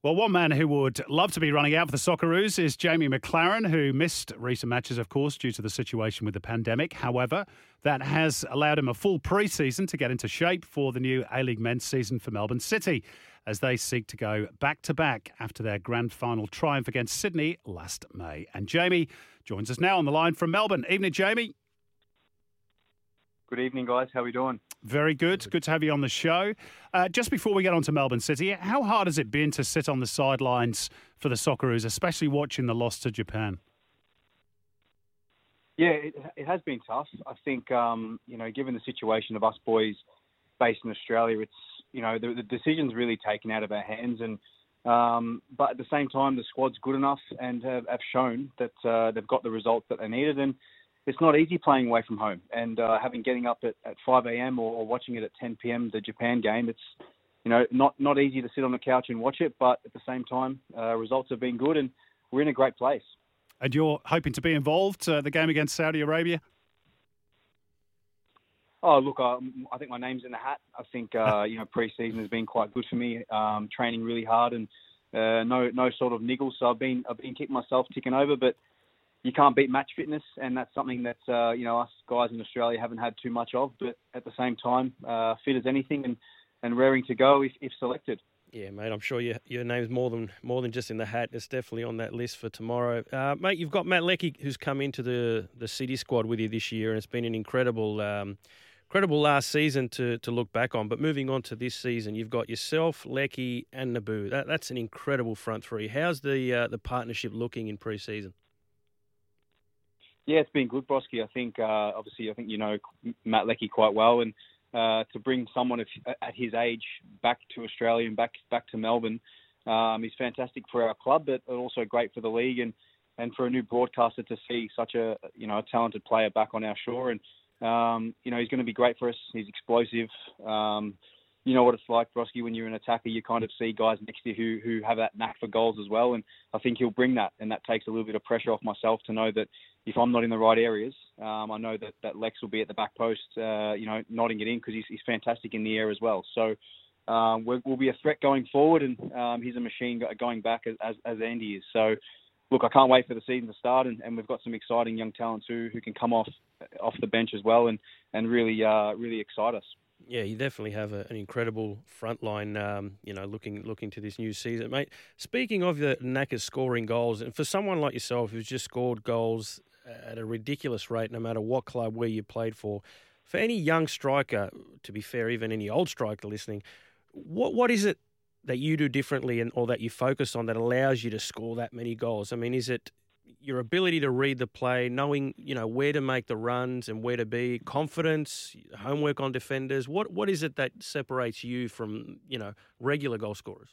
Well, one man who would love to be running out for the Socceroos is Jamie Maclaren, who missed recent matches, of course, due to the situation with the pandemic. However, that has allowed him a full pre-season to get into shape for the new A-League men's season for Melbourne City as they seek to go back-to-back after their grand final triumph against Sydney last May. And Jamie joins us now on the line from Melbourne. Evening, Jamie. Good evening, guys. How are we doing? Very good. Good to have you on the show. Just before we get on to Melbourne City, how hard has it been to sit on the sidelines for the Socceroos, especially watching the loss to Japan? Yeah, it has been tough. I think, given the situation of us boys based in Australia, it's, the decision's really taken out of our hands. And but at the same time, the squad's good enough and have shown that they've got the results that they needed. And it's not easy playing away from home and getting up at 5 a.m. or watching it at 10 p.m. the Japan game. It's not easy to sit on the couch and watch it, but at the same time, results have been good and we're in a great place. And you're hoping to be involved the game against Saudi Arabia? Oh, look, I think my name's in the hat. I think pre-season has been quite good for me. Training really hard and no sort of niggles. So I've been keeping myself ticking over, but you can't beat match fitness, and that's something that us guys in Australia haven't had too much of. But at the same time, fit as anything and raring to go if selected. Yeah, mate, I'm sure your name's more than just in the hat. It's definitely on that list for tomorrow. Mate, you've got Matt Leckie, who's come into the City squad with you this year, and it's been an incredible last season to look back on. But moving on to this season, you've got yourself, Leckie, and Naboo. That's an incredible front three. How's the partnership looking in pre-season? Yeah, it's been good, Broski. I think you know Matt Leckie quite well, and to bring someone at his age back to Australia and back to Melbourne is fantastic for our club, but also great for the league and for a new broadcaster to see such a talented player back on our shore. And he's going to be great for us. He's explosive. You know what it's like, Broski, when you're an attacker, you kind of see guys next to you who have that knack for goals as well. And I think he'll bring that. And that takes a little bit of pressure off myself to know that if I'm not in the right areas, I know that Lex will be at the back post, nodding it in because he's fantastic in the air as well. So we'll be a threat going forward, and he's a machine going back as Andy is. So, look, I can't wait for the season to start, and we've got some exciting young talents who can come off the bench as well and really excite us. Yeah, you definitely have an incredible front line, looking to this new season. Mate, speaking of the knack of scoring goals, and for someone like yourself who's just scored goals at a ridiculous rate, no matter what club where you played for any young striker, to be fair, even any old striker listening, what is it that you do differently or that you focus on that allows you to score that many goals? I mean, is it your ability to read the play, knowing, where to make the runs and where to be, confidence, homework on defenders? What is it that separates you from, regular goal scorers?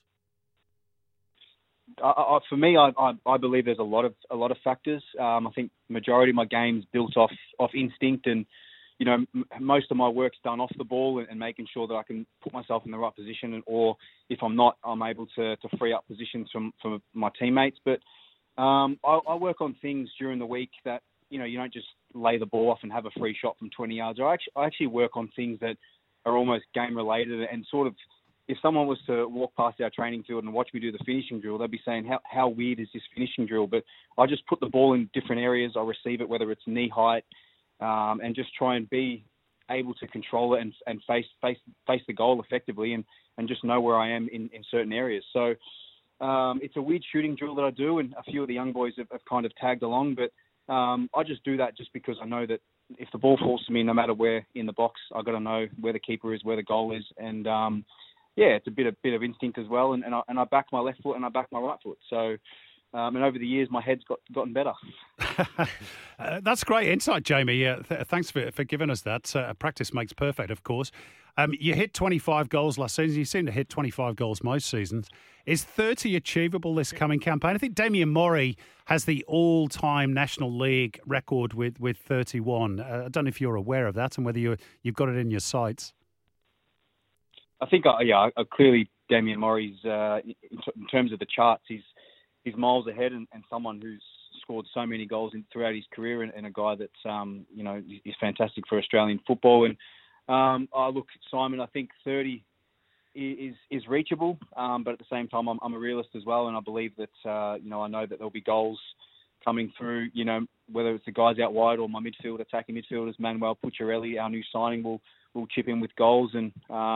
For me, I believe there's a lot of factors. I think majority of my game's built off instinct, and most of my work's done off the ball and making sure that I can put myself in the right position, or if I'm not, I'm able to free up positions from my teammates. But I work on things during the week that, you don't just lay the ball off and have a free shot from 20 yards. I actually work on things that are almost game related, and sort of, if someone was to walk past our training field and watch me do the finishing drill, they'd be saying, how weird is this finishing drill? But I just put the ball in different areas. I receive it, whether it's knee height, and just try and be able to control it and face the goal effectively and just know where I am in certain areas. So it's a weird shooting drill that I do, and a few of the young boys have kind of tagged along, but I just do that just because I know that if the ball falls to me, no matter where in the box, I've got to know where the keeper is, where the goal is, and it's a bit of instinct as well, and I back my left foot and I back my right foot. So, and over the years, my head's gotten better. That's great insight, Jamie. Thanks for giving us that. Practice makes perfect, of course. You hit 25 goals last season. You seem to hit 25 goals most seasons. Is 30 achievable this coming campaign? I think Damien Murray has the all-time National League record with 31. I don't know if you're aware of that and whether you've got it in your sights. I think, clearly Damien Murray's, in terms of the charts, he's miles ahead and someone who's scored so many goals throughout his career and a guy that's, is fantastic for Australian football. And look, Simon, I think 30 is reachable, but at the same time, I'm a realist as well, and I believe that I know that there'll be goals coming through. Whether it's the guys out wide or my attacking midfielders, Manuel Pucciarelli, our new signing, will chip in with goals, and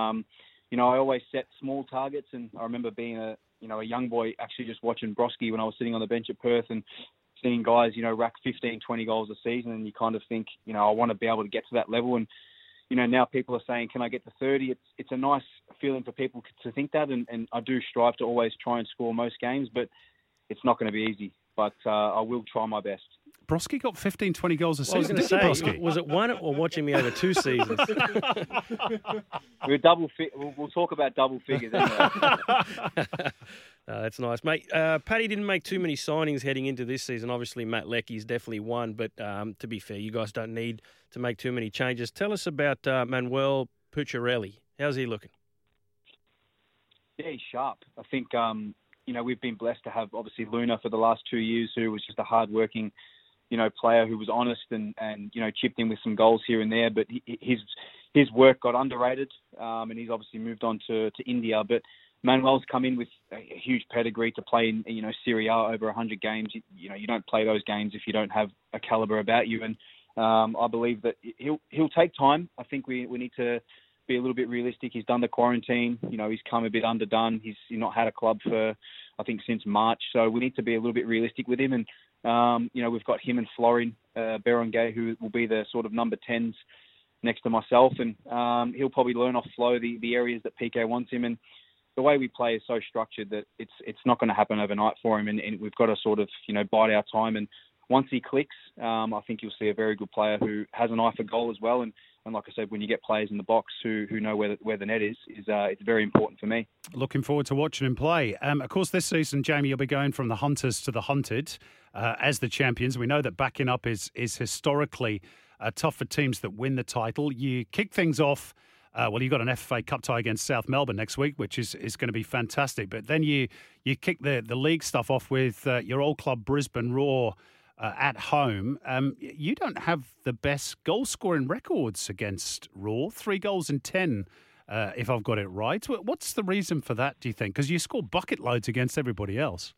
I always set small targets, and I remember being a young boy actually just watching Broski when I was sitting on the bench at Perth and seeing guys rack 15, 20 goals a season, and you kind of think I want to be able to get to that level. And now people are saying, can I get to 30? It's a nice feeling for people to think that, and I do strive to always try and score most games, but it's not going to be easy. But I will try my best. Broski got 15, 20 goals a season. I was going to say, was it one or watching me over 2 seasons? We're we'll talk about double figures anyway. That's nice, mate. Paddy didn't make too many signings heading into this season. Obviously, Matt Leckie's definitely one, but to be fair, you guys don't need to make too many changes. Tell us about Manuel Pucciarelli. How's he looking? Yeah, he's sharp. I think, we've been blessed to have, obviously, Luna for the last 2 years, who was just a hard-working, player who was honest and chipped in with some goals here and there. But his work got underrated, and he's obviously moved on to India. But Manuel's come in with a huge pedigree to play in, Serie A over 100 games. You don't play those games if you don't have a caliber about you. And I believe that he'll take time. I think we need to be a little bit realistic. He's done the quarantine. He's come a bit underdone. He's not had a club for, I think, since March. So we need to be a little bit realistic with him. And, we've got him and Florin Berenguer, who will be the sort of number 10s next to myself. And he'll probably learn off Flo the areas that PK wants him. And the way we play is so structured that it's not going to happen overnight for him. And we've got to sort of, bide our time. And once he clicks, I think you'll see a very good player who has an eye for goal as well. And like I said, when you get players in the box who know where the net is it's very important for me. Looking forward to watching him play. Of course, this season, Jamie, you'll be going from the hunters to the hunted as the champions. We know that backing up is historically tough for teams that win the title. You kick things off. You've got an FA Cup tie against South Melbourne next week, which is going to be fantastic. But then you kick the league stuff off with your old club, Brisbane Roar, at home. You don't have the best goal-scoring records against Roar, 3 goals in 10, if I've got it right. What's the reason for that, do you think? Because you score bucket loads against everybody else.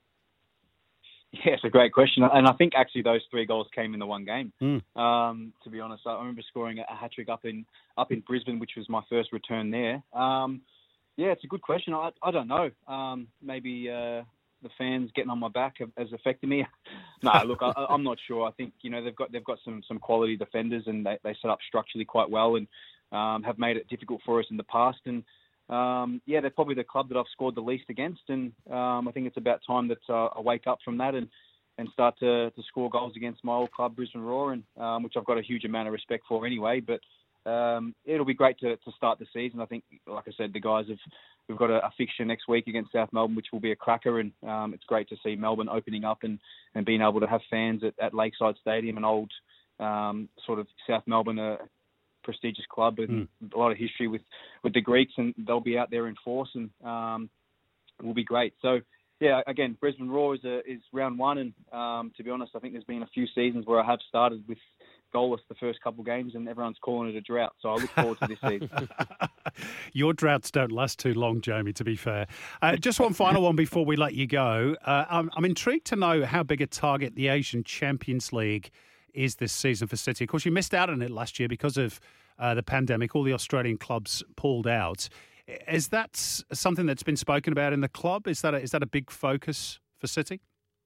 Yeah, it's a great question. And I think actually those 3 goals came in the one game. To be honest, I remember scoring a hat-trick up in Brisbane, which was my first return there. Yeah, it's a good question. I don't know. Maybe the fans getting on my back has affected me. No, look, I'm not sure. I think they've got some quality defenders, and they set up structurally quite well, and have made it difficult for us in the past. And they're probably the club that I've scored the least against, and I think it's about time that I wake up from that and start to score goals against my old club, Brisbane Roar, and which I've got a huge amount of respect for anyway. But it'll be great to start the season. I think, like I said, we've got a fixture next week against South Melbourne, which will be a cracker, and it's great to see Melbourne opening up and being able to have fans at Lakeside Stadium, an old sort of South Melbourne, a prestigious club with a lot of history with the Greeks, and they'll be out there in force, and it will be great. So, yeah, again, Brisbane Roar is round 1, and to be honest, I think there's been a few seasons where I have started with goalless the first couple of games, and everyone's calling it a drought. So I look forward to this season. Your droughts don't last too long, Jamie, to be fair. Just one final one before we let you go. I'm intrigued to know how big a target the Asian Champions League is this season for City. Of course, you missed out on it last year because of the pandemic. All the Australian clubs pulled out. Is that something that's been spoken about in the club? Is that a big focus for City?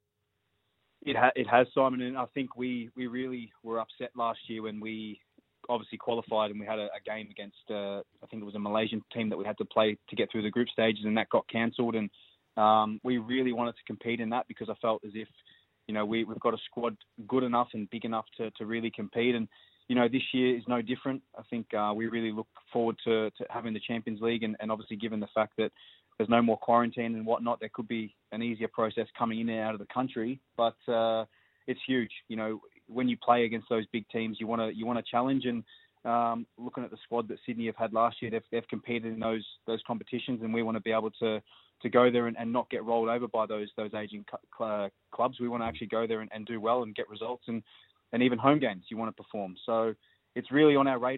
It has, Simon, and I think we really were upset last year when we obviously qualified and we had a game against, I think it was a Malaysian team that we had to play to get through the group stages, and that got cancelled. And we really wanted to compete in that because I felt as if, we've got a squad good enough and big enough to really compete. And, this year is no different. I think we really look forward to having the Champions League, and obviously given the fact that there's no more quarantine and whatnot, there could be an easier process coming in and out of the country. But it's huge. When you play against those big teams, you want to challenge. And looking at the squad that Sydney have had last year, they've competed in those competitions, and we want to be able to go there and not get rolled over by those Asian clubs. We want to actually go there and do well and get results, and even home games you want to perform. So it's really on our radar.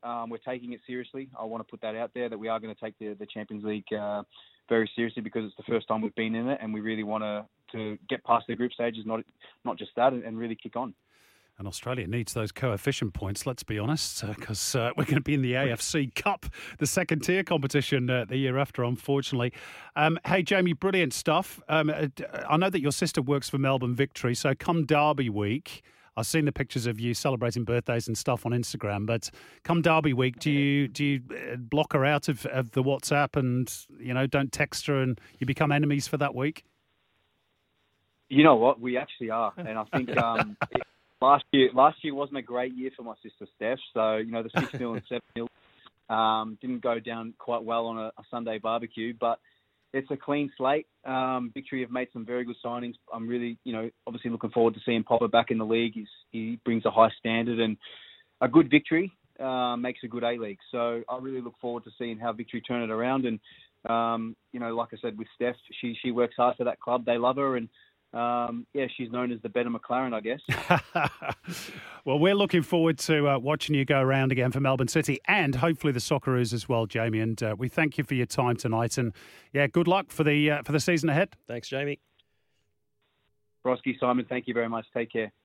we're taking it seriously. I want to put that out there, that we are going to take the Champions League very seriously, because it's the first time we've been in it, and we really want to get past the group stages, not just that, and really kick on. And Australia needs those coefficient points, let's be honest, because we're going to be in the AFC Cup, the second tier competition the year after, unfortunately. Hey, Jamie, brilliant stuff. I know that your sister works for Melbourne Victory, so come Derby week, I've seen the pictures of you celebrating birthdays and stuff on Instagram, but come Derby week, do you block her out of the WhatsApp and, don't text her and you become enemies for that week? You know what? We actually are. And I think last year wasn't a great year for my sister Steph. So, the 6-0 and 7-0 didn't go down quite well on a Sunday barbecue, but it's a clean slate. Victory have made some very good signings. I'm really, obviously looking forward to seeing Popper back in the league. He brings a high standard, and a good Victory makes a good A-League. So I really look forward to seeing how Victory turn it around. And, like I said, with Steph, she works hard for that club. They love her, and she's known as the better McLaren, I guess. Well, we're looking forward to watching you go around again for Melbourne City and hopefully the Socceroos as well, Jamie. And we thank you for your time tonight. And good luck for the season ahead. Thanks, Jamie. Broski, Simon, thank you very much. Take care.